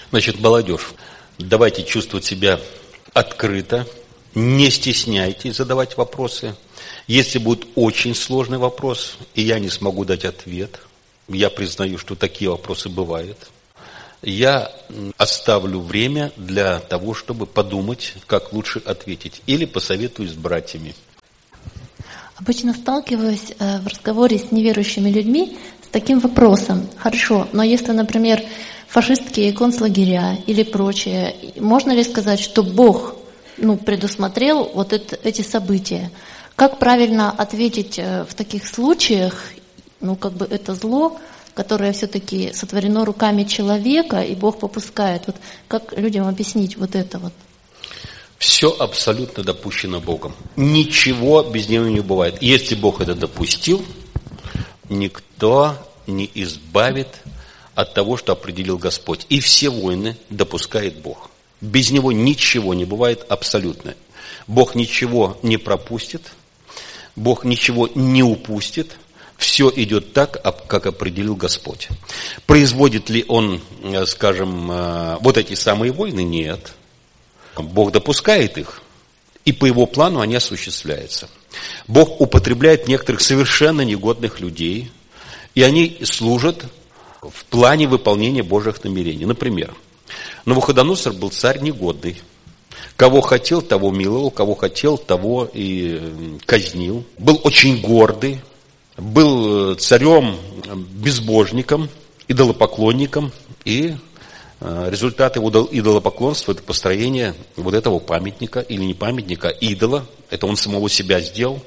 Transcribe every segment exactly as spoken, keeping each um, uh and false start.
Значит, молодежь, давайте чувствовать себя открыто, не стесняйтесь задавать вопросы. Если будет очень сложный вопрос, и я не смогу дать ответ, я признаю, что такие вопросы бывают, я оставлю время для того, чтобы подумать, как лучше ответить, или посоветуюсь с братьями. Обычно сталкиваюсь в разговоре с неверующими людьми с таким вопросом. Хорошо, но если, например, фашистские концлагеря или прочее, можно ли сказать, что Бог ну, предусмотрел вот это, эти события? Как правильно ответить в таких случаях, ну как бы это зло, которое все-таки сотворено руками человека, и Бог попускает? Вот как людям объяснить вот это вот? Все абсолютно допущено Богом. Ничего без него не бывает. Если Бог это допустил, никто не избавит от того, что определил Господь. И все войны допускает Бог. Без него ничего не бывает абсолютно. Бог ничего не пропустит, Бог ничего не упустит. Все идет так, как определил Господь. Производит ли Он, скажем, вот эти самые войны? Нет. Бог допускает их, и по Его плану они осуществляются. Бог употребляет некоторых совершенно негодных людей, и они служат в плане выполнения Божьих намерений. Например, Навуходоносор был царь негодный. Кого хотел, того миловал, кого хотел, того и казнил. Был очень гордый, был царем-безбожником, идолопоклонником, и результат его идолопоклонства – это построение вот этого памятника, или не памятника, а идола. Это он самого себя сделал,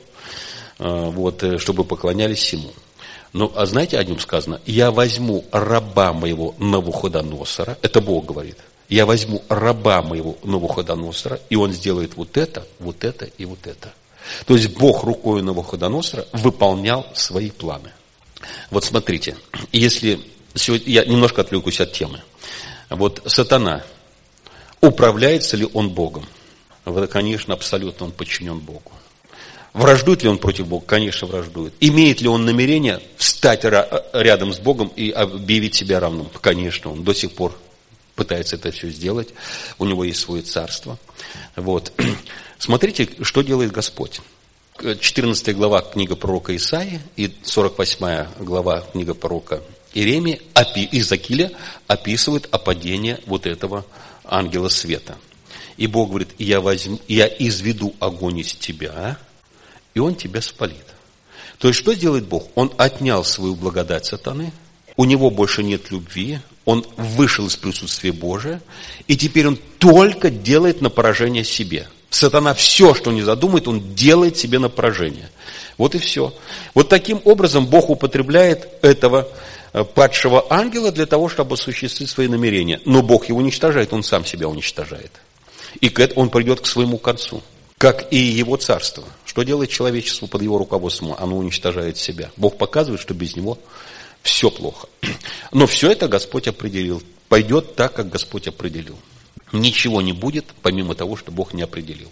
вот, чтобы поклонялись ему. Ну, а знаете, о нем сказано: «Я возьму раба моего Навуходоносора», это Бог говорит, «я возьму раба моего Навуходоносора, и он сделает вот это, вот это и вот это». То есть Бог рукой Навуходоносора выполнял свои планы. Вот смотрите, если сегодня, я немножко отвлекусь от темы. Вот сатана, управляется ли он Богом? Вот, конечно, абсолютно он подчинен Богу. Враждует ли он против Бога? Конечно, враждует. Имеет ли он намерение встать рядом с Богом и объявить себя равным? Конечно, он до сих пор пытается это все сделать. У него есть свое царство. Вот. Смотрите, что делает Господь. четырнадцатая глава книга пророка Исаии и сорок восьмая глава книга пророка Иеремии, Иезекииля описывают опадение вот этого ангела света. И Бог говорит: я, возьму, я изведу огонь из тебя, и он тебя спалит. То есть, что делает Бог? Он отнял свою благодать сатаны, у него больше нет любви, он вышел из присутствия Божия, и теперь он только делает на поражение себе. Сатана все, что не задумает, он делает себе на поражение. Вот и все. Вот таким образом Бог употребляет этого падшего ангела для того, чтобы осуществить свои намерения. Но Бог его уничтожает, он сам себя уничтожает. И он придет к своему концу, как и его царство. Что делает человечество под его руководством? Оно уничтожает себя. Бог показывает, что без него все плохо. Но все это Господь определил. Пойдет так, как Господь определил. Ничего не будет, помимо того, что Бог не определил.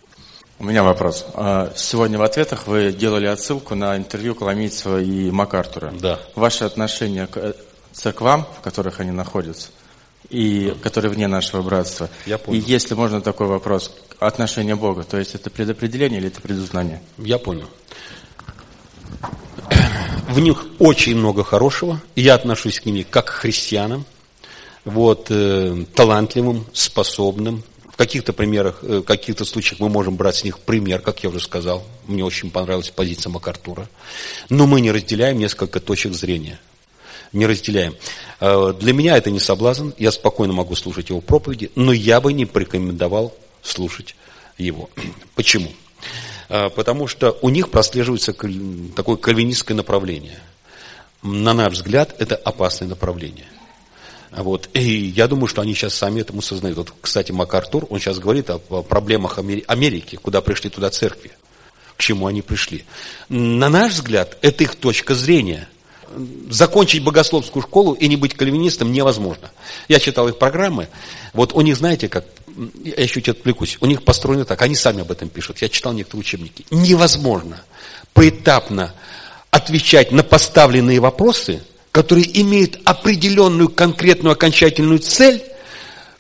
У меня вопрос. Сегодня в ответах вы делали отсылку на интервью Коломийцева и МакАртура. Да. Ваше отношение к церквам, в которых они находятся, и которые вне нашего братства. Я понял. И если можно такой вопрос, отношение Бога, то есть это предопределение или это предузнание? Я понял. В них очень много хорошего. Я отношусь к ним как к христианам, вот, э, талантливым, способным. В каких-то примерах, в каких-то случаях мы можем брать с них пример, как я уже сказал. Мне очень понравилась позиция МакАртура. Но мы не разделяем несколько точек зрения. Не разделяем. Для меня это не соблазн. Я спокойно могу слушать его проповеди, но я бы не порекомендовал слушать его. Почему? Потому что у них прослеживается такое кальвинистское направление. На наш взгляд, это опасное направление. Вот. И я думаю, что они сейчас сами этому сознают. Вот, кстати, МакАртур, он сейчас говорит о проблемах Америки, куда пришли туда церкви, к чему они пришли. На наш взгляд, это их точка зрения. Закончить богословскую школу и не быть кальвинистом невозможно. Я читал их программы. Вот у них, знаете, как, я еще чуть отвлекусь, у них построено так, они сами об этом пишут. Я читал некоторые учебники. Невозможно поэтапно отвечать на поставленные вопросы, которые имеют определенную конкретную окончательную цель,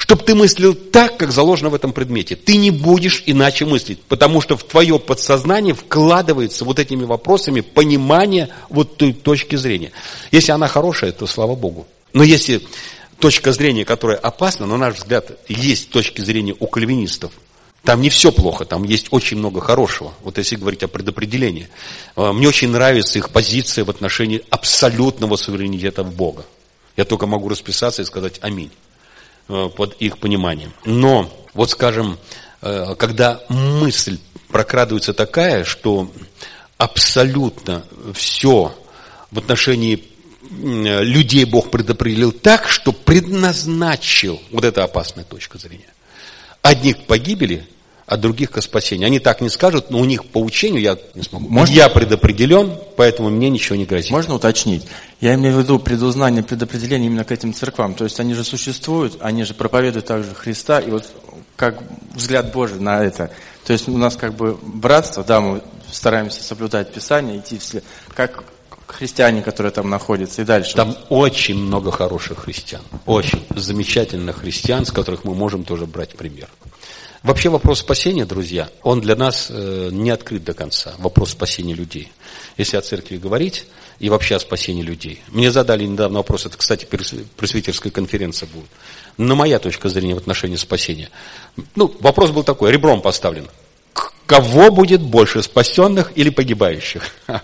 Чтобы ты мыслил так, как заложено в этом предмете. Ты не будешь иначе мыслить, потому что в твое подсознание вкладывается вот этими вопросами понимание вот той точки зрения. Если она хорошая, то слава Богу. Но если точка зрения, которая опасна, на наш взгляд, есть точки зрения у кальвинистов, там не все плохо, там есть очень много хорошего. Вот если говорить о предопределении. Мне очень нравится их позиция в отношении абсолютного суверенитета в Бога. Я только могу расписаться и сказать аминь под их пониманием. Но, вот скажем, когда мысль прокрадывается такая, что абсолютно все в отношении людей Бог предопределил так, что предназначил, вот это опасная точка зрения, одних к погибели, а других к спасению. Они так не скажут, но у них по учению я не смогу. Можно? Я предопределен, поэтому мне ничего не грозит. Можно уточнить? Я имею в виду предузнание, предопределение именно к этим церквам. То есть они же существуют, они же проповедуют также Христа. И вот как взгляд Божий на это. То есть у нас как бы братство, да, мы стараемся соблюдать Писание, идти все, как христиане, которые там находятся, и дальше. Там очень много хороших христиан. Очень замечательных христиан, с которых мы можем тоже брать пример. Вообще вопрос спасения, друзья, он для нас э, не открыт до конца. Вопрос спасения людей. Если о церкви говорить и вообще о спасении людей. Мне задали недавно вопрос, это, кстати, пресвитерская конференция будет. Но моя точка зрения в отношении спасения. Ну, вопрос был такой, ребром поставлен. Кого будет больше, спасенных или погибающих?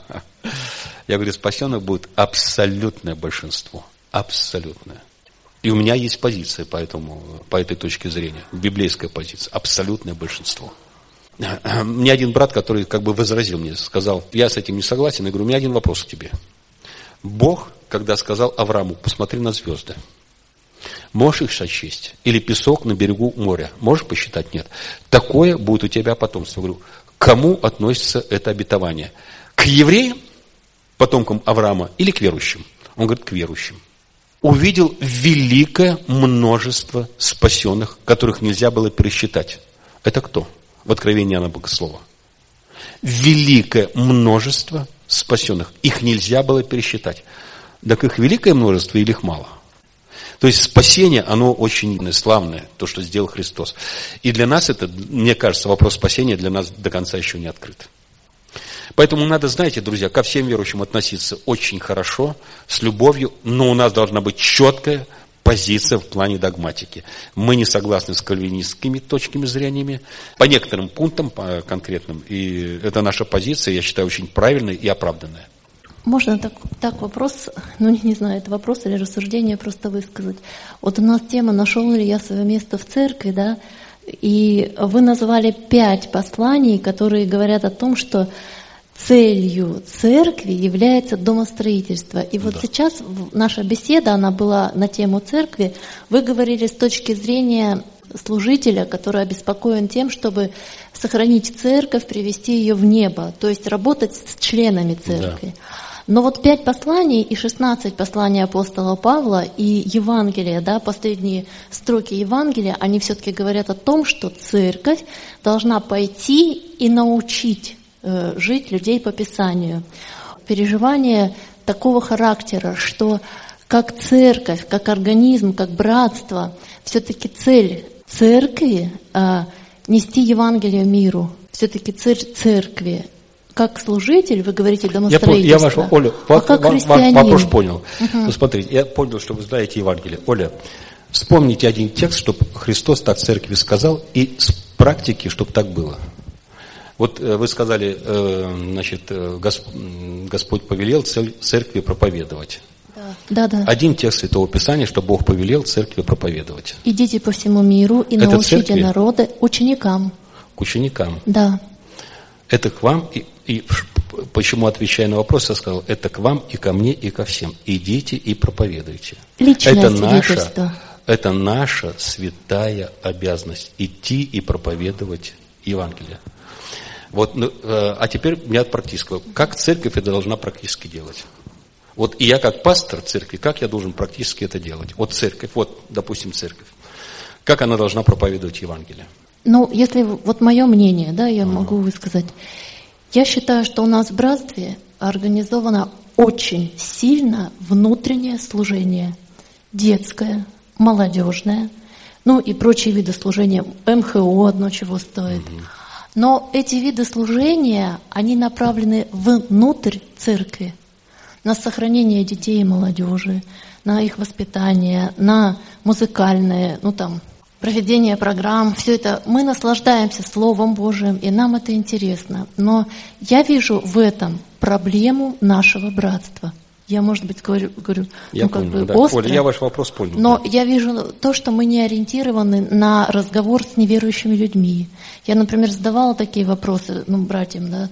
Я говорю, спасенных будет абсолютное большинство. Абсолютное. И у меня есть позиция по, этому, по этой точке зрения, библейская позиция, абсолютное большинство. Мне один брат, который как бы возразил мне, сказал, я с этим не согласен, я говорю, у меня один вопрос к тебе. Бог, когда сказал Аврааму, посмотри на звезды, можешь их сочесть? Или песок на берегу моря, можешь посчитать? Нет. Такое будет у тебя потомство. Я говорю, к кому относится это обетование? К евреям, потомкам Авраама, или к верующим? Он говорит, к верующим. Увидел великое множество спасенных, которых нельзя было пересчитать. Это кто? В Откровении Иоанна Богослова. Великое множество спасенных. Их нельзя было пересчитать. Так их великое множество или их мало? То есть спасение, оно очень славное, то, что сделал Христос. И для нас это, мне кажется, вопрос спасения для нас до конца еще не открыт. Поэтому надо, знаете, друзья, ко всем верующим относиться очень хорошо, с любовью, но у нас должна быть четкая позиция в плане догматики. Мы не согласны с кальвинистскими точками зрения, по некоторым пунктам, по конкретным, и это наша позиция, я считаю, очень правильная и оправданная. Можно так, так вопрос, ну не знаю, это вопрос или рассуждение просто высказать. Вот у нас тема «Нашел ли я свое место в церкви?», да, и вы назвали пять посланий, которые говорят о том, что целью церкви является домостроительство. И вот да. Сейчас наша беседа, она была на тему церкви. Вы говорили с точки зрения служителя, который обеспокоен тем, чтобы сохранить церковь, привести ее в небо, то есть работать с членами церкви. Да. Но вот пять посланий и шестнадцать посланий апостола Павла и Евангелия, да, последние строки Евангелия, они все-таки говорят о том, что церковь должна пойти и научить жить людей по Писанию. Переживание такого характера, что как церковь, как организм, как братство, все-таки цель церкви а, нести Евангелие миру. Все-таки цель церкви. Как служитель, вы говорите, домостроительство. Я, я вашу, Оля, а как христианин? Вопрос понял. Угу. Ну, смотрите, я понял, что вы знаете Евангелие. Оля, вспомните один текст, чтобы Христос так церкви сказал, и с практики, чтобы так было. Вот вы сказали, значит, Господь повелел церкви проповедовать. Да, да, да. Один текст Святого Писания, что Бог повелел церкви проповедовать. Идите по всему миру и это научите церкви, народы ученикам. К ученикам. Да. Это к вам, и, и почему, отвечая на вопрос, я сказал, это к вам и ко мне, и ко всем. Идите и проповедуйте. Личное это свидетельство. Наша, это наша святая обязанность идти и проповедовать Евангелие. Вот, ну, а теперь у меня практического. Как церковь это должна практически делать? Вот и я как пастор церкви, как я должен практически это делать? Вот церковь, вот, допустим, церковь. Как она должна проповедовать Евангелие? Ну, если вот мое мнение, да, я uh-huh. могу высказать. Я считаю, что у нас в братстве организовано очень сильно внутреннее служение. Детское, молодежное, ну и прочие виды служения, эм ха о одно чего стоит. Угу. Но эти виды служения, они направлены внутрь церкви, на сохранение детей и молодежи, на их воспитание, на музыкальное, ну там, проведение программ, все это. Мы наслаждаемся Словом Божиим, и нам это интересно. Но я вижу в этом проблему нашего братства. Я, может быть, говорю, говорю я ну, как понял, бы да. остро, Оля, я ваш вопрос понял. но да. я вижу то, что мы не ориентированы на разговор с неверующими людьми. Я, например, задавала такие вопросы ну, братьям, да,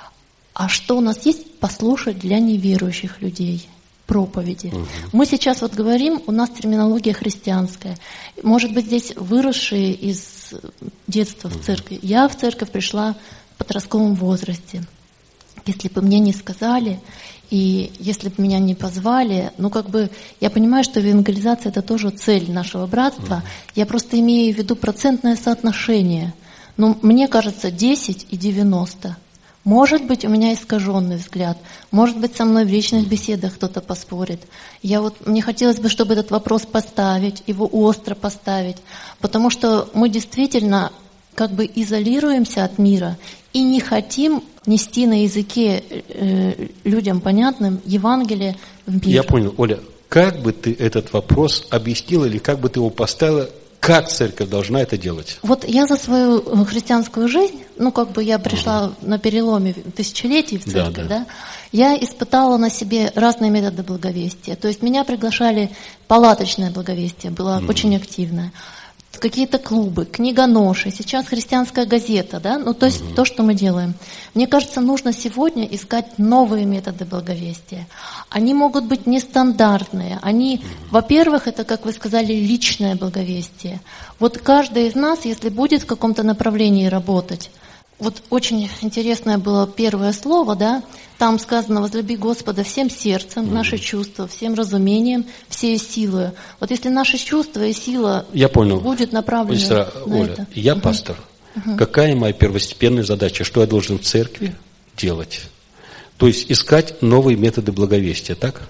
а что у нас есть послушать для неверующих людей? Проповеди. Угу. Мы сейчас вот говорим, у нас терминология христианская. Может быть, здесь выросшие из детства в церкви. Я в церковь пришла в подростковом возрасте. Если бы мне не сказали, и если бы меня не позвали, ну как бы я понимаю, что евангелизация — это тоже цель нашего братства. Угу. Я просто имею в виду процентное соотношение. Ну, мне кажется, десять и девяносто. Может быть, у меня искаженный взгляд. Может быть, со мной в личных беседах кто-то поспорит. Я вот, мне хотелось бы, чтобы этот вопрос поставить, его остро поставить, потому что мы действительно как бы изолируемся от мира и не хотим нести на языке э, людям понятным Евангелие в мир. Я понял. Оля, как бы ты этот вопрос объяснила или как бы ты его поставила? Как церковь должна это делать? Вот я за свою христианскую жизнь, ну как бы я пришла угу. на переломе тысячелетий в церковь, да, да. да, я испытала на себе разные методы благовестия. То есть меня приглашали, палаточное благовестие было угу. очень активное, какие-то клубы, книгоноши, сейчас христианская газета, да, ну то есть угу. то, что мы делаем. Мне кажется, нужно сегодня искать новые методы благовестия. Они могут быть нестандартные. Они, угу. во-первых, это, как вы сказали, личное благовестие. Вот каждый из нас, если будет в каком-то направлении работать, вот очень интересное было первое слово, да, там сказано: возлюби Господа всем сердцем, mm-hmm. наши чувства, всем разумением, всей силой. Вот если наши чувства и сила я понял. будет направлены Сестра на Оля, это. Я uh-huh. пастор. Uh-huh. Какая моя первостепенная задача? Что я должен в церкви делать? То есть искать новые методы благовестия, так?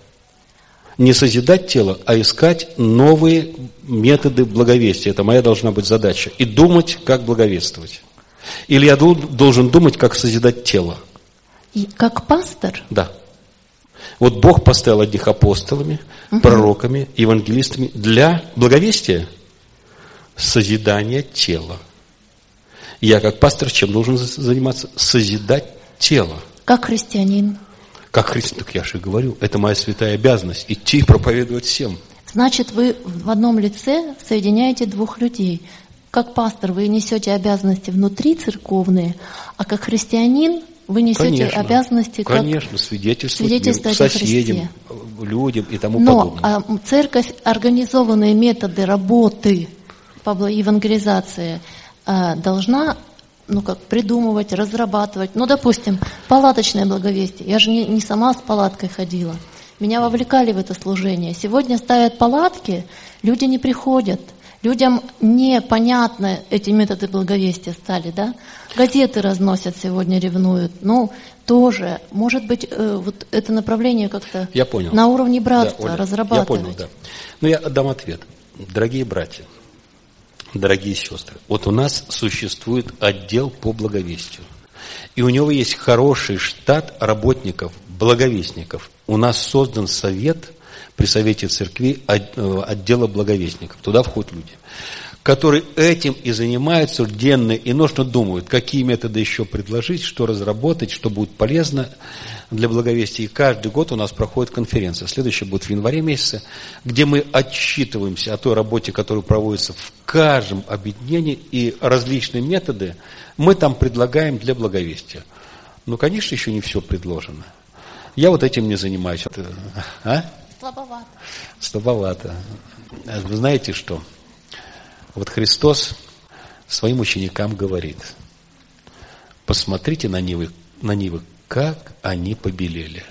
Не созидать тело, а искать новые методы благовестия. Это моя должна быть задача. И думать, как благовествовать. Или я должен думать, как созидать тело? И как пастор? Да. Вот Бог поставил одних апостолами, угу. пророками, евангелистами для благовестия, созидания тела. Я как пастор чем должен заниматься? Созидать тело. Как христианин? Как христианин, так я же и говорю, это моя святая обязанность, идти и проповедовать всем. Значит, вы в одном лице соединяете двух людей. Как пастор вы несете обязанности внутри церковные, а как христианин вы несете конечно, обязанности как конечно, свидетельствовать, свидетельствовать соседям, людям и тому Но, подобное. А церковь, организованные методы работы по евангелизации должна ну, как, придумывать, разрабатывать. Ну, допустим, палаточное благовестие. Я же не, не сама с палаткой ходила. Меня вовлекали в это служение. Сегодня ставят палатки, люди не приходят. Людям непонятны эти методы благовестия стали, да? Газеты разносят сегодня, ревнуют. Ну, тоже, может быть, э, вот это направление как-то я понял. На уровне братства да, Оля, разрабатывать. Я понял, да. Ну, я дам ответ. Дорогие братья, дорогие сестры, вот у нас существует отдел по благовестию. И у него есть хороший штат работников, благовестников. У нас создан совет при Совете Церкви отдела благовестников. Туда входят люди, которые этим и занимаются денно и ночно, думают, какие методы еще предложить, что разработать, что будет полезно для благовестия. И каждый год у нас проходит конференция. Следующая будет в январе месяце, где мы отчитываемся о той работе, которая проводится в каждом объединении, и различные методы мы там предлагаем для благовестия. Но, конечно, еще не все предложено. Я вот этим не занимаюсь. А? Слабовато. Слабовато. Вы знаете что? Вот Христос своим ученикам говорит: посмотрите на нивы, на нивы, как они побелели.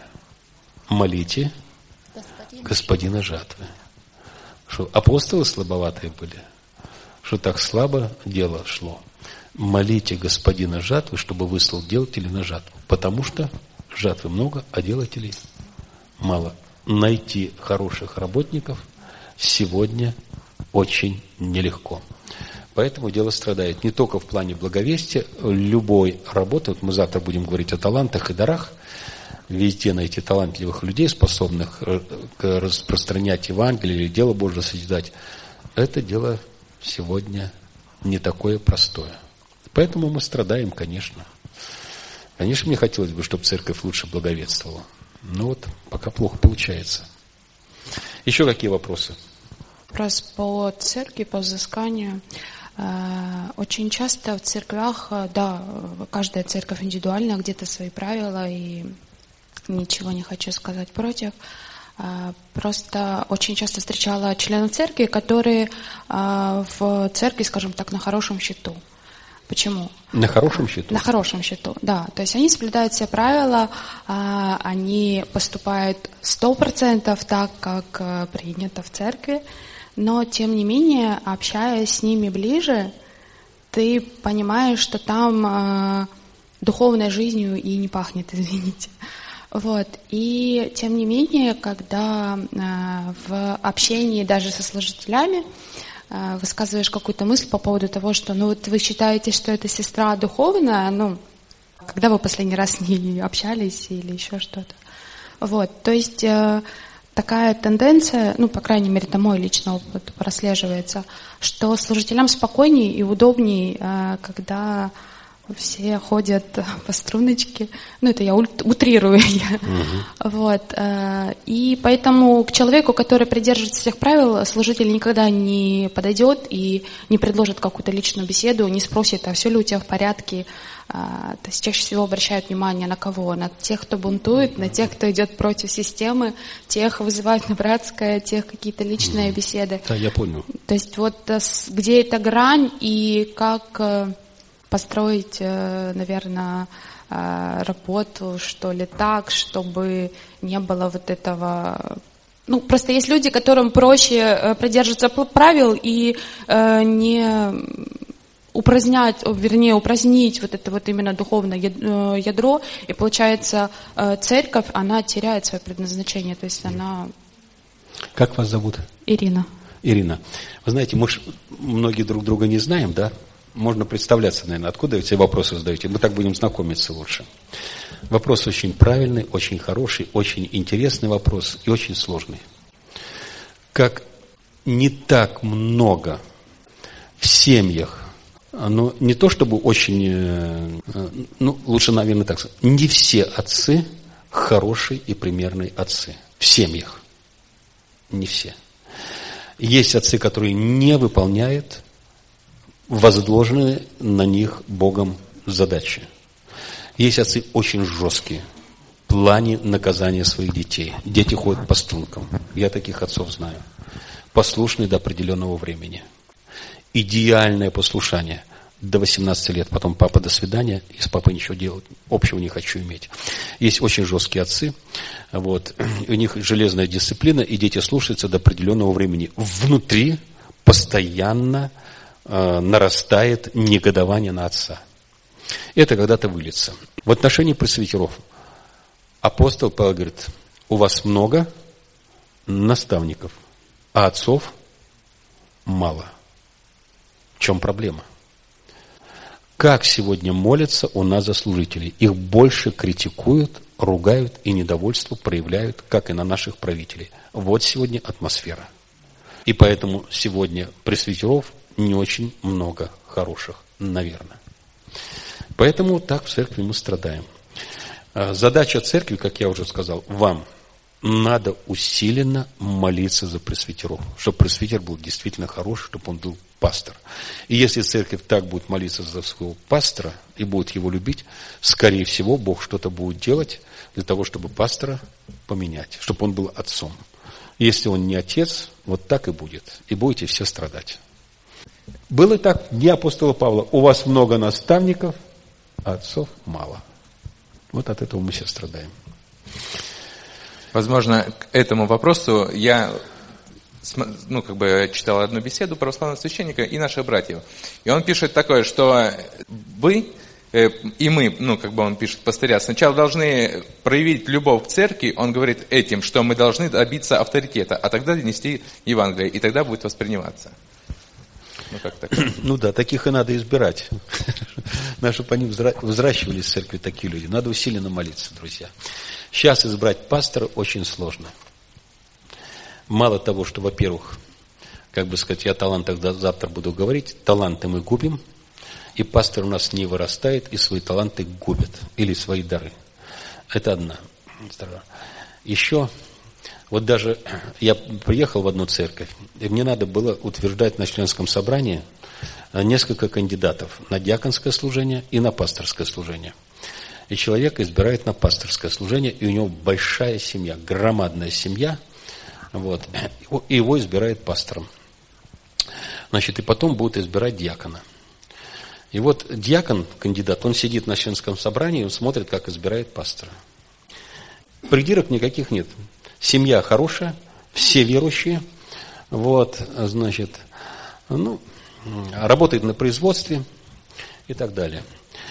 Молите Господин. Господина жатвы. Что апостолы слабоватые были? Что так слабо дело шло? Молите Господина жатвы, чтобы выслал делателей на жатву. Потому что жатвы много, а делателей мало. Найти хороших работников сегодня очень нелегко. Поэтому дело страдает не только в плане благовестия, любой работы. Вот мы завтра будем говорить о талантах и дарах. Везде найти талантливых людей, способных распространять Евангелие или дело Божие созидать. Это дело сегодня не такое простое. Поэтому мы страдаем, конечно. Конечно, мне хотелось бы, чтобы церковь лучше благовествовала. Но вот пока плохо получается. Еще какие вопросы? Вопрос по церкви, по взысканию. Очень часто в церквях, да, каждая церковь индивидуальна, где-то свои правила, и ничего не хочу сказать против. Просто очень часто встречала членов церкви, которые в церкви, скажем так, на хорошем счету. Почему? На хорошем счету? На хорошем счету, да. То есть они соблюдают все правила, они поступают сто процентов так, как принято в церкви, но, тем не менее, общаясь с ними ближе, ты понимаешь, что там духовной жизнью и не пахнет, извините. Вот. И, тем не менее, когда в общении даже со служителями высказываешь какую-то мысль по поводу того, что, ну, вот вы считаете, что это сестра духовная, ну, когда вы последний раз с ней общались или еще что-то. Вот, то есть э, такая тенденция, ну, по крайней мере, это мой личный опыт прослеживается, что служителям спокойнее и удобнее, э, когда все ходят по струночке. Ну, это я утрирую. Угу. Вот. И поэтому к человеку, который придерживается всех правил, служитель никогда не подойдет и не предложит какую-то личную беседу, не спросит, а все ли у тебя в порядке. То есть чаще всего обращают внимание на кого? На тех, кто бунтует, на тех, кто идет против системы, тех вызывают на братское, тех какие-то личные беседы. Да, я понял. То есть вот где эта грань и как построить, наверное, работу, что ли, так, чтобы не было вот этого... Ну, просто есть люди, которым проще придерживаться правил и не упразднять, вернее, упразднить вот это вот именно духовное ядро, и получается, церковь, она теряет свое предназначение, то есть она... Как вас зовут? Ирина. Ирина. Вы знаете, мы ж многие друг друга не знаем, да? Можно представляться, наверное, откуда вы эти вопросы задаете. Мы так будем знакомиться лучше. Вопрос очень правильный, очень хороший, очень интересный вопрос и очень сложный. Как не так много в семьях, ну, не то чтобы очень, ну, лучше, наверное, так сказать, не все отцы хорошие и примерные отцы. В семьях. Не все. Есть отцы, которые не выполняют возложенные на них Богом задачи. Есть отцы очень жесткие в плане наказания своих детей. Дети ходят по стрункам. Я таких отцов знаю. Послушные до определенного времени. Идеальное послушание до восемнадцати лет. Потом папа, до свидания. И с папой ничего делать общего не хочу иметь. Есть очень жесткие отцы. Вот. У них железная дисциплина, и дети слушаются до определенного времени. Внутри постоянно нарастает негодование на отца. Это когда-то выльется. В отношении пресвитеров апостол Павел говорит, у вас много наставников, а отцов мало. В чем проблема? Как сегодня молятся у нас за служителей? Их больше критикуют, ругают и недовольство проявляют, как и на наших правителей. Вот сегодня атмосфера. И поэтому сегодня пресвитеров не очень много хороших, наверное. Поэтому так в церкви мы страдаем. Задача церкви, как я уже сказал, вам надо усиленно молиться за пресвитеров, чтобы пресвитер был действительно хороший, чтобы он был пастор. И если церковь так будет молиться за своего пастора и будет его любить, скорее всего, Бог что-то будет делать для того, чтобы пастора поменять, чтобы он был отцом. Если он не отец, вот так и будет. И будете все страдать. Было так в дни апостола Павла. У вас много наставников, а отцов мало. Вот от этого мы все страдаем. Возможно, к этому вопросу я ну, как бы читал одну беседу православного священника и наших братьев. И он пишет такое, что вы и мы, ну, как бы он пишет, пастыря, сначала должны проявить любовь к церкви, он говорит этим, что мы должны добиться авторитета, а тогда нести Евангелие, и тогда будет восприниматься. Ну, как так? Ну да, таких и надо избирать. Надо, чтобы они взращивались в церкви, такие люди. Надо усиленно молиться, друзья. Сейчас избрать пастора очень сложно. Мало того, что, во-первых, как бы сказать, я о талантах завтра буду говорить, таланты мы губим, и пастор у нас не вырастает, и свои таланты губит, или свои дары. Это одна сторона. Еще, вот даже я приехал в одну церковь, и мне надо было утверждать на членском собрании несколько кандидатов на диаконское служение и на пасторское служение. И человека избирает на пасторское служение, и у него большая семья, громадная семья, вот, и его избирает пастором. Значит, и потом будут избирать диакона. И вот диакон, кандидат, он сидит на членском собрании, он смотрит, как избирает пастора. Придирок никаких нет. Семья хорошая, все верующие, вот, значит, ну, работает на производстве и так далее.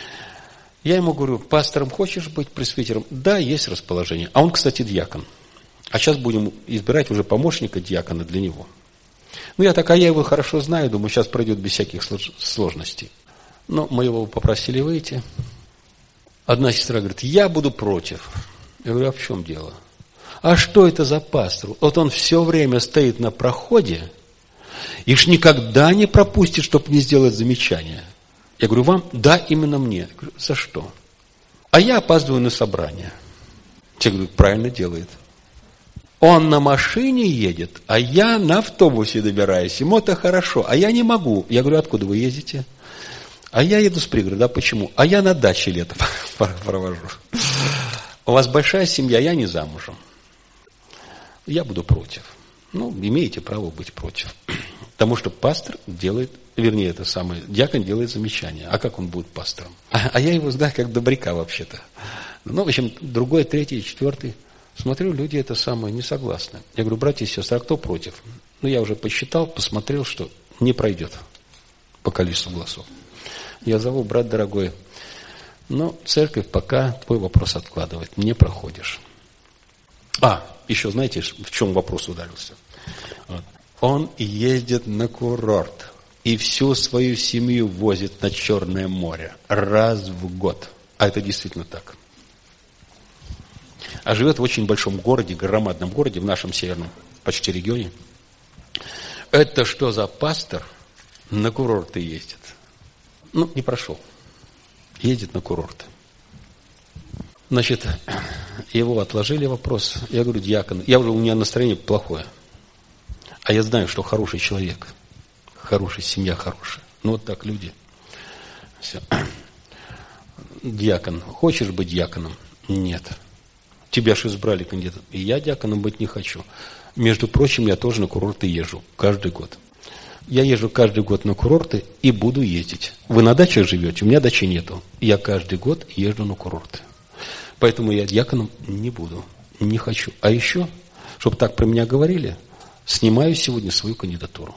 Я ему говорю: пастором хочешь быть, пресвитером? Да, есть расположение. А он, кстати, диакон. А сейчас будем избирать уже помощника диакона для него. Ну, я так, а я его хорошо знаю, думаю, сейчас пройдет без всяких сложностей. Но мы его попросили выйти. Одна сестра говорит: я буду против. Я говорю: а в чем дело? А что это за пастор? Вот он все время стоит на проходе и ж никогда не пропустит, чтобы не сделать замечание. Я говорю: вам? Да, именно мне. Я говорю: за что? А я опаздываю на собрание. Я говорю: правильно делает. Он на машине едет, а я на автобусе добираюсь. Ему это хорошо, а я не могу. Я говорю: откуда вы ездите? А я еду с пригорода. Почему? А я на даче лето провожу. У вас большая семья, я не замужем. Я буду против. Ну, имеете право быть против. Потому что пастор делает, вернее, это самое, диакон делает замечание. А как он будет пастором? А, а я его знаю как добряка вообще-то. Ну, в общем, другой, третий, четвертый. Смотрю, люди это самое не согласны. Я говорю: братья и сестры, а кто против? Ну, я уже посчитал, посмотрел, что не пройдет по количеству голосов. Я зову: брат дорогой, но церковь пока твой вопрос откладывает, не проходишь. А, еще знаете, в чем вопрос ударился? Вот. Он ездит на курорт и всю свою семью возит на Черное море раз в год. А это действительно так. А живет в очень большом городе, громадном городе, в нашем северном почти регионе. Это что за пастор на курорты ездит? Ну, не прошел. Едет на курорты. Значит, его отложили вопрос. Я говорю: диакон, я уже, у меня настроение плохое. А я знаю, что хороший человек. Хорошая семья, хорошая. Ну, вот так люди. Все. Диакон. Хочешь быть диаконом? Нет. Тебя же избрали кандидат. И я диаконом быть не хочу. Между прочим, я тоже на курорты езжу. Каждый год. Я езжу каждый год на курорты и буду ездить. Вы на дачах живете? У меня дачи нету. Я каждый год езжу на курорты. Поэтому я диаконом не буду. Не хочу. А еще, чтобы так про меня говорили, снимаю сегодня свою кандидатуру.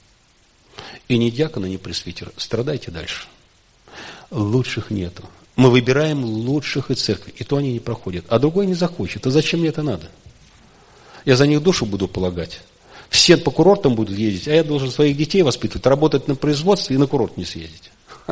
И ни диакона, ни пресвитера. Страдайте дальше. Лучших нету. Мы выбираем лучших из церкви. И то они не проходят. А другой не захочет. А зачем мне это надо? Я за них душу буду полагать. Все по курортам будут ездить, а я должен своих детей воспитывать, работать на производстве и на курорт не съездить.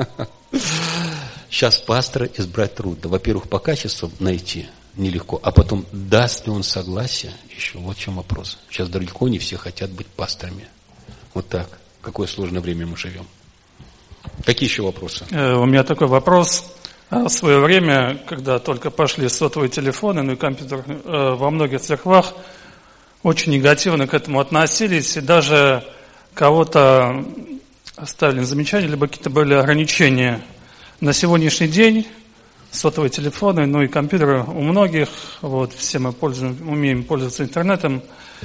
Сейчас пастора избрать трудно. Во-первых, по качеству найти нелегко, а потом, даст ли он согласие, еще вот в чем вопрос. Сейчас далеко не все хотят быть пасторами. Вот так. Какое сложное время мы живем. Какие еще вопросы? У меня такой вопрос. В свое время, когда только пошли сотовые телефоны, ну и компьютер, во многих церквах очень негативно к этому относились, и даже кого-то оставили замечания, либо какие-то были ограничения. На сегодняшний день сотовые телефоны, ну и компьютеры у многих, вот, все мы пользуем, умеем пользоваться интернетом.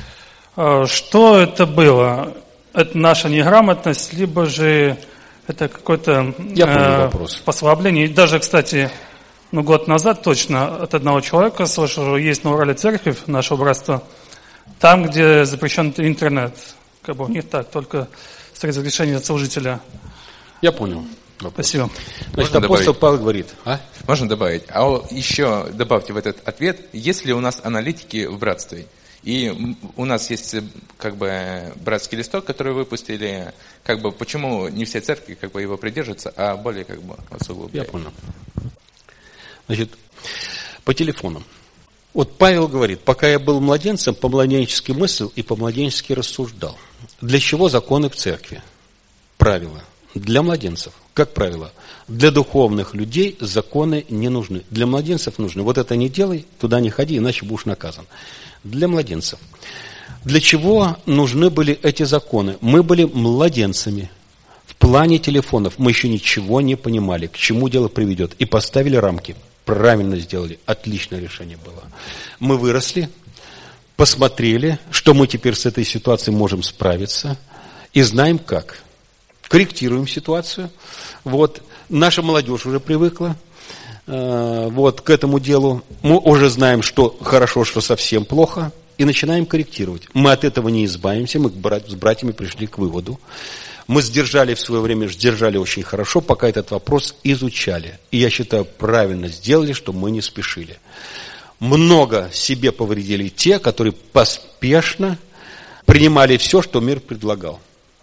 Что это было? Это наша неграмотность, либо же это какое-то э, послабление. И даже, кстати, ну, год назад точно от одного человека слышал, что есть на Урале церковь нашего братства, там, где запрещен интернет. Как бы не так, только с разрешения служителя. Я понял. Вопрос. Спасибо. Значит, можно апостол добавить? Павел говорит. А? Можно добавить. А еще добавьте в этот ответ, есть ли у нас аналитики в братстве? И у нас есть как бы братский листок, который выпустили. Как бы почему не все церкви как бы его придерживаются, а более как бы усугубляют. Я понял. Значит, по телефону. Вот Павел говорит, пока я был младенцем, по-младенчески мыслил и по-младенчески рассуждал. Для чего законы в церкви? Правила. Для младенцев. Как правило, для духовных людей законы не нужны. Для младенцев нужны. Вот это не делай, туда не ходи, иначе будешь наказан. Для младенцев. Для чего нужны были эти законы? Мы были младенцами. В плане телефонов мы еще ничего не понимали, к чему дело приведет. И поставили рамки. Правильно сделали. Отличное решение было. Мы выросли, посмотрели, что мы теперь с этой ситуацией можем справиться. И знаем как. Корректируем ситуацию. Вот. Наша молодежь уже привыкла э, вот, к этому делу. Мы уже знаем, что хорошо, что совсем плохо. И начинаем корректировать. Мы от этого не избавимся. Мы с братьями пришли к выводу. Мы сдержали в свое время, сдержали очень хорошо, пока этот вопрос изучали. И я считаю, правильно сделали, что мы не спешили. Много себе повредили те, которые поспешно принимали все, что мир предлагал.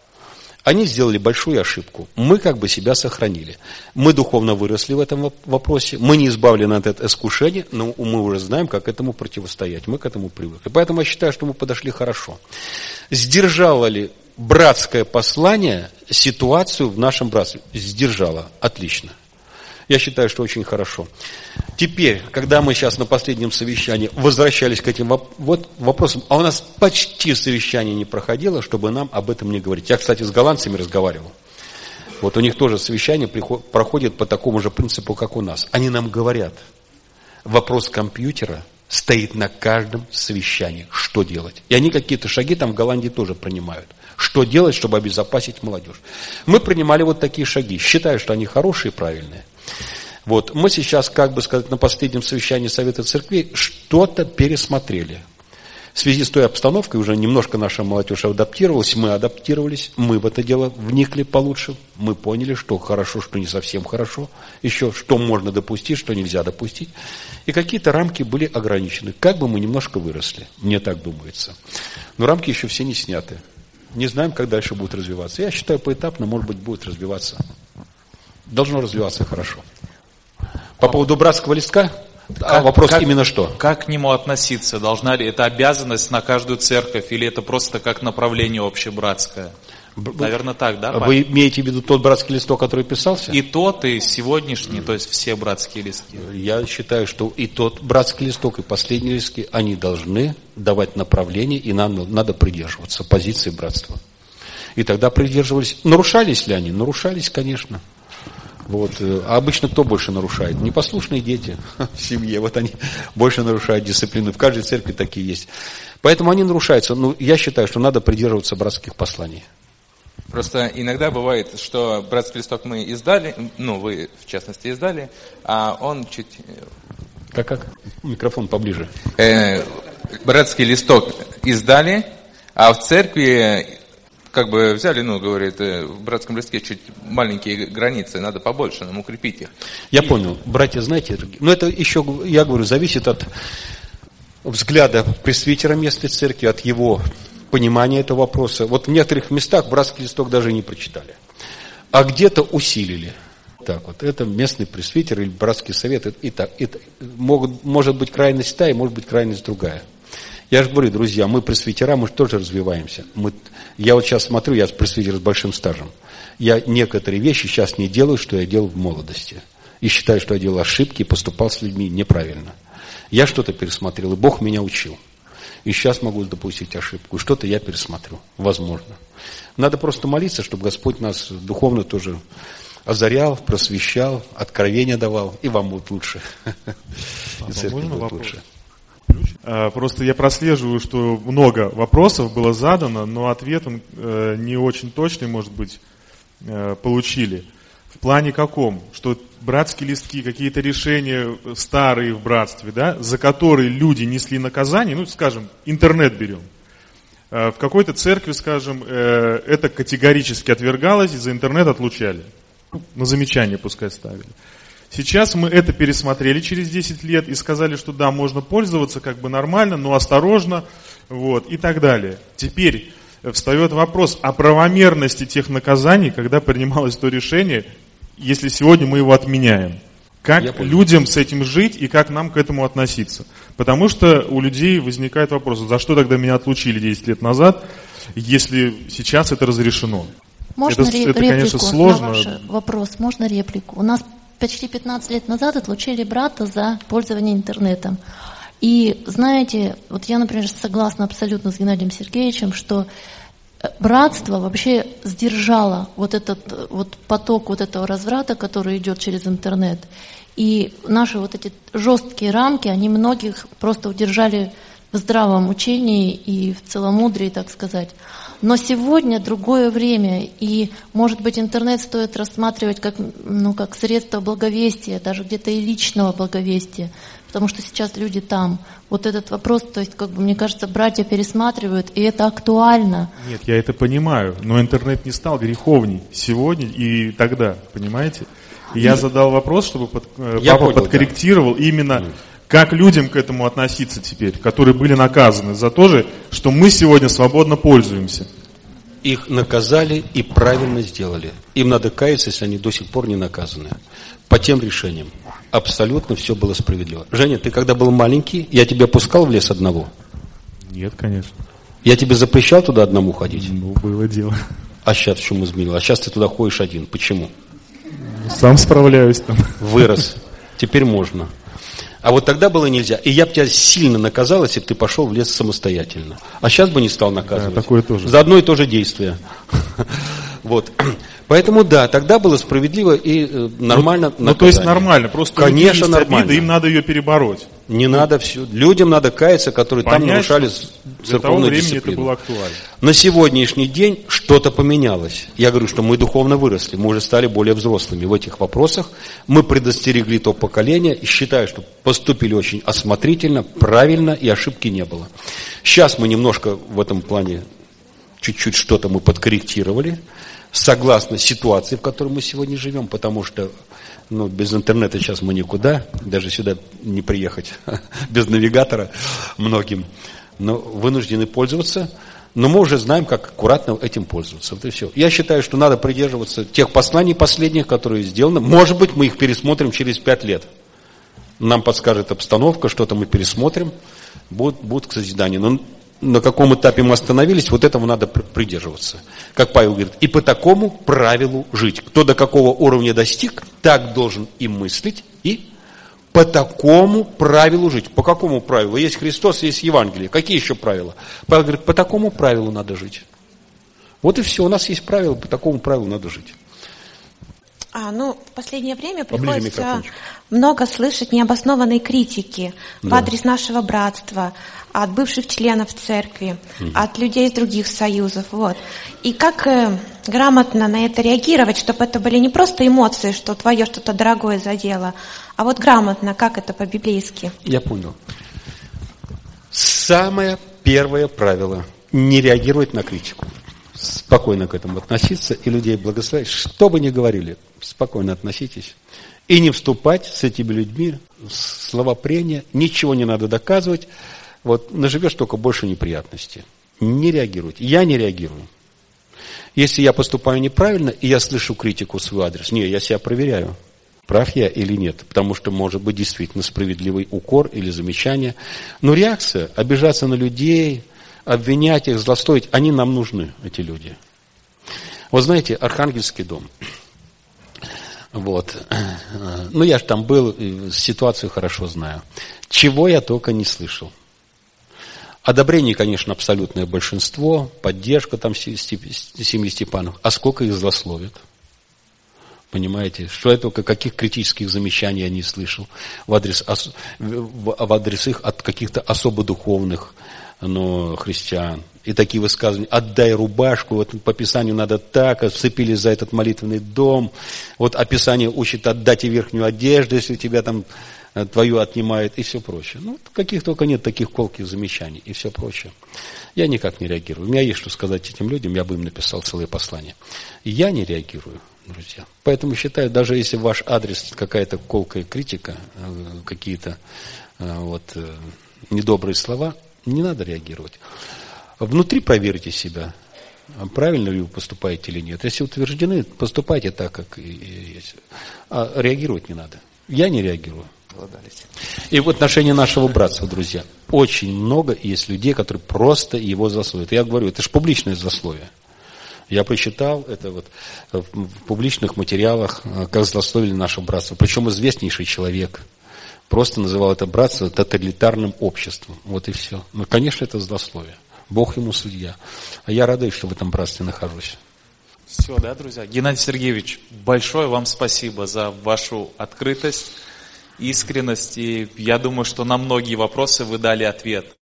Они сделали большую ошибку. Мы как бы себя сохранили. Мы духовно выросли в этом вопросе. Мы не избавлены от этого искушения, но мы уже знаем, как этому противостоять. Мы к этому привыкли. Поэтому я считаю, что мы подошли хорошо. Сдержало ли братское послание ситуацию в нашем братстве? Сдержало. Отлично. Я считаю, что очень хорошо. Теперь, когда мы сейчас на последнем совещании возвращались к этим вот вопросам, а у нас почти совещание не проходило, чтобы нам об этом не говорить. Я, кстати, с голландцами разговаривал. Вот у них тоже совещание проходит по такому же принципу, как у нас. Они нам говорят, вопрос компьютера стоит на каждом совещании. Что делать? И они какие-то шаги там в Голландии тоже принимают. Что делать, чтобы обезопасить молодежь? Мы принимали вот такие шаги. Считаю, что они хорошие и правильные. Вот. Мы сейчас, как бы сказать, на последнем совещании Совета Церквей что-то пересмотрели. В связи с той обстановкой уже немножко наша молодежь адаптировалась, мы адаптировались, мы в это дело вникли получше, мы поняли, что хорошо, что не совсем хорошо, еще что можно допустить, что нельзя допустить. И какие-то рамки были ограничены. Как бы мы немножко выросли, мне так думается. Но рамки еще все не сняты. Не знаем, как дальше будет развиваться. Я считаю, поэтапно, может быть, будет развиваться. Должно развиваться хорошо. По поводу братского листка, а вопрос как, именно что? Как к нему относиться? Должна ли это обязанность на каждую церковь, или это просто как направление общебратское? Наверное, так, да? Вы Павел? Имеете в виду тот братский листок, который писался? И тот, и сегодняшний, то есть все братские листки. Я считаю, что и тот братский листок, и последние листки, они должны давать направление, и нам надо придерживаться позиции братства. И тогда придерживались. Нарушались ли они? Нарушались, конечно. Вот. А обычно кто больше нарушает? Непослушные дети в семье. Вот они больше нарушают дисциплину. В каждой церкви такие есть. Поэтому они нарушаются. Ну, я считаю, что надо придерживаться братских посланий. Просто иногда бывает, что братский листок мы издали, ну, вы, в частности, издали, а он чуть... Как, как? Микрофон поближе. Э, братский листок издали, а в церкви... Как бы взяли, ну, говорит, в братском листке чуть маленькие границы, надо побольше нам укрепить их. Я и... понял. Братья, знаете, но это еще, я говорю, зависит от взгляда пресвитера местной церкви, от его понимания этого вопроса. Вот в некоторых местах братский листок даже не прочитали. А где-то усилили. Так вот, это местный пресвитер или братский совет. И так, и, могут, может быть крайность та, и может быть крайность другая. Я же говорю, друзья, мы пресвитера, мы же тоже развиваемся. Мы, я вот сейчас смотрю, я пресвитер с большим стажем. Я некоторые вещи сейчас не делаю, что я делал в молодости. И считаю, что я делал ошибки и поступал с людьми неправильно. Я что-то пересмотрел, и Бог меня учил. И сейчас могу допустить ошибку. И что-то я пересмотрю. Возможно. Надо просто молиться, чтобы Господь нас духовно тоже озарял, просвещал, откровения давал. И вам будет лучше. И церкви будет лучше. Просто я прослеживаю, что много вопросов было задано, но ответ он не очень точный, может быть, получили. В плане каком? Что братские листки, какие-то решения старые в братстве, да, за которые люди несли наказание, ну, скажем, интернет берем. В какой-то церкви, скажем, это категорически отвергалось, и за интернет отлучали. На замечание пускай ставили. Сейчас мы это пересмотрели через десять лет и сказали, что да, можно пользоваться как бы нормально, но осторожно. вот, и так далее. Теперь встает вопрос о правомерности тех наказаний, когда принималось то решение, если сегодня мы его отменяем. Как людям с этим жить и как нам к этому относиться? Потому что у людей возникает вопрос, за что тогда меня отлучили десять лет назад, если сейчас это разрешено? Можно это, ре- это, реплику конечно, сложно. На ваш вопрос? Можно реплику? У нас почти пятнадцать лет назад отлучили брата за пользование интернетом. И знаете, вот я, например, согласна абсолютно с Геннадием Сергеевичем, что братство вообще сдержало вот этот вот поток вот этого разврата, который идет через интернет. И наши вот эти жесткие рамки, они многих просто удержали в здравом учении и в целомудрии, так сказать. Но сегодня другое время, и, может быть, интернет стоит рассматривать как, ну, как средство благовестия, даже где-то и личного благовестия, потому что сейчас люди там. Вот этот вопрос, то есть, как бы, мне кажется, братья пересматривают, и это актуально. Нет, я это понимаю, но интернет не стал греховней сегодня и тогда, понимаете? И я задал вопрос, чтобы под, я папа понял, подкорректировал да. именно, как людям к этому относиться теперь, которые были наказаны за то же, что мы сегодня свободно пользуемся. Их наказали и правильно сделали. Им надо каяться, если они до сих пор не наказаны. По тем решениям. Абсолютно все было справедливо. Женя, ты когда был маленький, я тебя пускал в лес одного? Нет, конечно. Я тебе запрещал туда одному ходить? Ну, было дело. А сейчас в чем изменилось? А сейчас ты туда ходишь один. Почему? Сам справляюсь там. Вырос. Теперь можно. А вот тогда было нельзя. И я бы тебя сильно наказал, если бы ты пошел в лес самостоятельно. А сейчас бы не стал наказывать. Да, такое тоже. За одно и то же действие. Вот. Поэтому да, тогда было справедливо и э, нормально наказание. Ну, то есть нормально, просто конечно, есть нормально. Обида, им надо ее перебороть. Не надо все. Людям надо каяться, которые Понять, там нарушали для того церковную времени дисциплину. это было актуально. На сегодняшний день что-то поменялось. Я говорю, что мы духовно выросли, мы уже стали более взрослыми в этих вопросах. Мы предостерегли то поколение и считаю, что поступили очень осмотрительно, правильно и ошибки не было. Сейчас мы немножко в этом плане чуть-чуть что-то мы подкорректировали, согласно ситуации, в которой мы сегодня живем, потому что ну, без интернета сейчас мы никуда, даже сюда не приехать без навигатора многим, но вынуждены пользоваться, но мы уже знаем, как аккуратно этим пользоваться. Вот и все. Я считаю, что надо придерживаться тех посланий последних, которые сделаны. Может быть, мы их пересмотрим через пять лет. Нам подскажет обстановка, что-то мы пересмотрим, будут, будут к созиданию. Но на каком этапе мы остановились, вот этого надо придерживаться. Как Павел говорит, и по такому правилу жить. Кто до какого уровня достиг, так должен и мыслить, и по такому правилу жить. По какому правилу? Есть Христос, есть Евангелие. Какие еще правила? Павел говорит, по такому правилу надо жить. Вот и все, у нас есть правила, по такому правилу надо жить. А, ну, в последнее время Поближе приходится микрофончик. много слышать необоснованной критики Да. в адрес нашего братства, от бывших членов церкви, Мгм. от людей из других союзов. Вот. И как э, грамотно на это реагировать, чтобы это были не просто эмоции, что твое что-то дорогое задело, а вот грамотно, как это по-библейски. Я понял. Самое первое правило – не реагировать на критику. Спокойно к этому относиться и людей благословить. Что бы ни говорили, спокойно относитесь. И не вступать с этими людьми в словопрения, ничего не надо доказывать. Вот наживешь только больше неприятностей. Не реагируйте. Я не реагирую. Если я поступаю неправильно, и я слышу критику в свой адрес, не, я себя проверяю, прав я или нет. Потому что может быть действительно справедливый укор или замечание. Но реакция, обижаться на людей, обвинять их, злословить, они нам нужны, эти люди. Вот знаете, Архангельский дом. Вот. Ну, я же там был, ситуацию хорошо знаю. Чего я только не слышал. Одобрение, конечно, абсолютное большинство, поддержка там семьи Степанов. А сколько их злословят? Понимаете, что я только каких критических замечаний я не слышал в адрес, в адрес их от каких-то особо духовных, но христиан. И такие высказывания: отдай рубашку, вот по Писанию надо так, вцепились за этот молитвенный дом. Вот описание учит отдать и верхнюю одежду, если тебя там твою отнимают, и все прочее. Ну, каких только нет таких колких замечаний, и все прочее. Я никак не реагирую. У меня есть что сказать этим людям, я бы им написал целое послание. Я не реагирую, друзья. Поэтому считаю, даже если в ваш адрес какая-то колкая критика, какие-то вот недобрые слова, Не надо реагировать. Внутри проверьте себя, правильно ли вы поступаете или нет. Если утверждены, поступайте так, как и есть. А реагировать не надо. Я не реагирую. И в отношении нашего братства, друзья, очень много есть людей, которые просто его злословят. Я говорю, это же публичное злословие. Я прочитал это вот в публичных материалах, как злословили наше братство. Причем известнейший человек просто называл это братство тоталитарным обществом. Вот и все. Ну, конечно, это злословие. Бог ему судья. А я радуюсь, что в этом братстве нахожусь. Все, да, друзья? Геннадий Сергеевич, большое вам спасибо за вашу открытость, искренность. И я думаю, что на многие вопросы вы дали ответ.